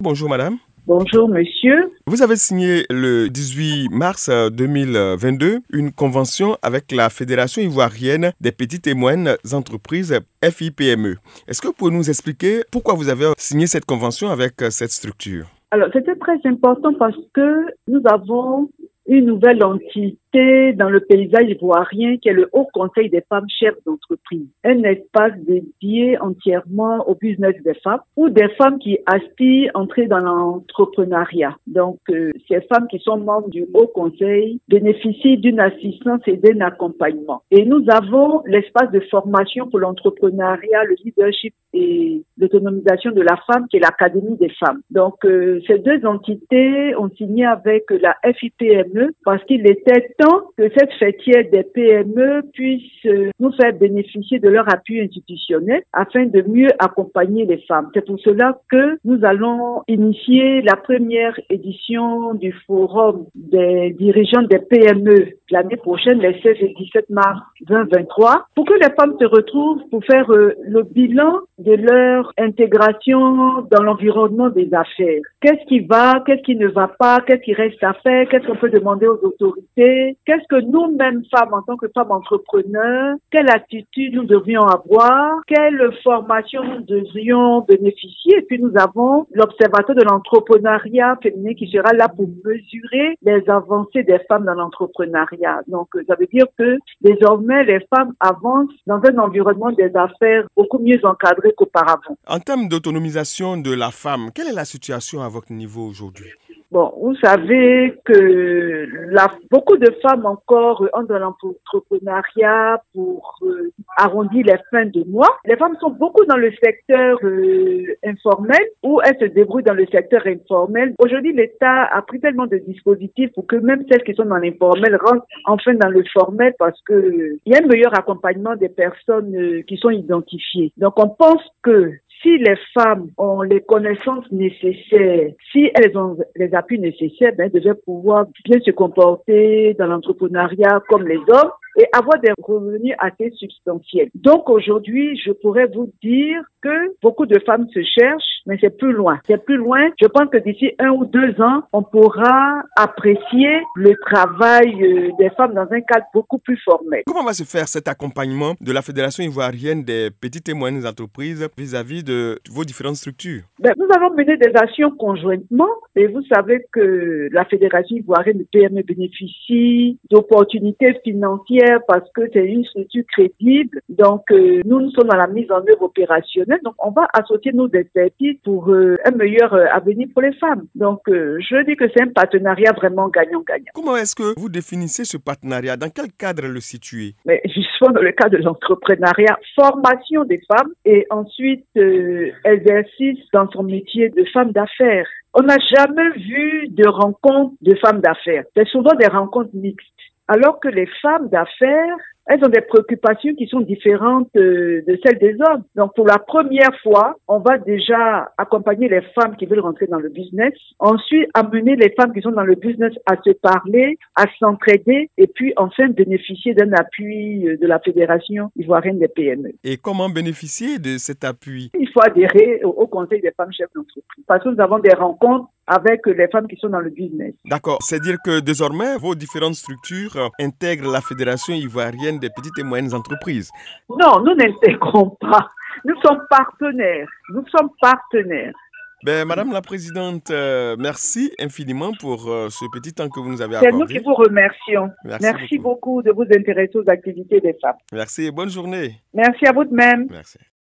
Bonjour madame. Bonjour monsieur. Vous avez signé le 18 mars 2022 une convention avec la Fédération ivoirienne des petites et moyennes entreprises FIPME. Est-ce que vous pouvez nous expliquer pourquoi vous avez signé cette convention avec cette structure? Alors, c'était très important parce que nous avons une nouvelle entité dans le paysage ivoirien qui est le Haut Conseil des femmes chefs d'entreprise. Un espace dédié entièrement au business des femmes ou des femmes qui aspirent à entrer dans l'entrepreneuriat. Donc, ces femmes qui sont membres du Haut Conseil bénéficient d'une assistance et d'un accompagnement. Et nous avons l'espace de formation pour l'entrepreneuriat, le leadership et l'autonomisation de la femme qui est l'Académie des femmes. Donc, ces deux entités ont signé avec la FIPME parce qu'il était temps que cette fêtière des PME puisse nous faire bénéficier de leur appui institutionnel afin de mieux accompagner les femmes. C'est pour cela que nous allons initier la première édition du forum des dirigeants des PME l'année prochaine, les 16 et 17 mars 2023, pour que les femmes se retrouvent pour faire le bilan de leur intégration dans l'environnement des affaires. Qu'est-ce qui va, qu'est-ce qui ne va pas, qu'est-ce qui reste à faire, qu'est-ce qu'on peut demander aux autorités, qu'est-ce que nous-mêmes femmes, en tant que femmes entrepreneurs, quelle attitude nous devrions avoir, quelle formation nous devrions bénéficier. Et puis nous avons l'Observatoire de l'entrepreneuriat féminin qui sera là pour mesurer les avancées des femmes dans l'entrepreneuriat. Donc ça veut dire que désormais les femmes avancent dans un environnement des affaires beaucoup mieux encadré qu'auparavant. En termes d'autonomisation de la femme, quelle est la situation à votre niveau aujourd'hui? Bon, vous savez que beaucoup de femmes encore entrent dans l'entrepreneuriat pour arrondir les fins de mois. Les femmes sont beaucoup dans le secteur informel ou elles se débrouillent dans le secteur informel. Aujourd'hui, l'État a pris tellement de dispositifs pour que même celles qui sont dans l'informel rentrent enfin dans le formel parce que il y a un meilleur accompagnement des personnes qui sont identifiées. Donc, on pense que si les femmes ont les connaissances nécessaires, si elles ont les appuis nécessaires, elles devraient pouvoir bien se comporter dans l'entrepreneuriat comme les hommes et avoir des revenus assez substantiels. Donc aujourd'hui, je pourrais vous dire que beaucoup de femmes se cherchent, mais c'est plus loin. C'est plus loin. Je pense que d'ici 1 ou 2 ans, on pourra apprécier le travail des femmes dans un cadre beaucoup plus formel. Comment va se faire cet accompagnement de la Fédération ivoirienne des petites et moyennes entreprises vis-à-vis de vos différentes structures? Nous allons mener des actions conjointement et vous savez que la Fédération ivoirienne de PME bénéficie d'opportunités financières parce que c'est une structure crédible. Donc, nous sommes dans la mise en œuvre opérationnelle. Donc, on va associer nos expertises pour un meilleur avenir pour les femmes. Donc, je dis que c'est un partenariat vraiment gagnant-gagnant. Comment est-ce que vous définissez ce partenariat? Dans quel cadre le situez? Mais justement, dans le cadre de l'entrepreneuriat, formation des femmes et ensuite exercice dans son métier de femme d'affaires. On n'a jamais vu de rencontres de femmes d'affaires. C'est souvent des rencontres mixtes. Alors que les femmes d'affaires, elles ont des préoccupations qui sont différentes de celles des hommes. Donc, pour la première fois, on va déjà accompagner les femmes qui veulent rentrer dans le business. Ensuite, amener les femmes qui sont dans le business à se parler, à s'entraider et puis enfin bénéficier d'un appui de la Fédération ivoirienne des PME. Et comment bénéficier de cet appui? Il faut adhérer au Conseil des femmes chefs d'entreprise parce que nous avons des rencontres avec les femmes qui sont dans le business. D'accord. C'est-à-dire que désormais, vos différentes structures intègrent la Fédération ivoirienne des petites et moyennes entreprises. Non, nous n'intégrons pas. Nous sommes partenaires. Madame la Présidente, merci infiniment pour ce petit temps que vous nous avez accordé. accordé. C'est nous qui vous remercions. Merci beaucoup de vous intéresser aux activités des femmes. Merci et bonne journée. Merci à vous de même. Merci.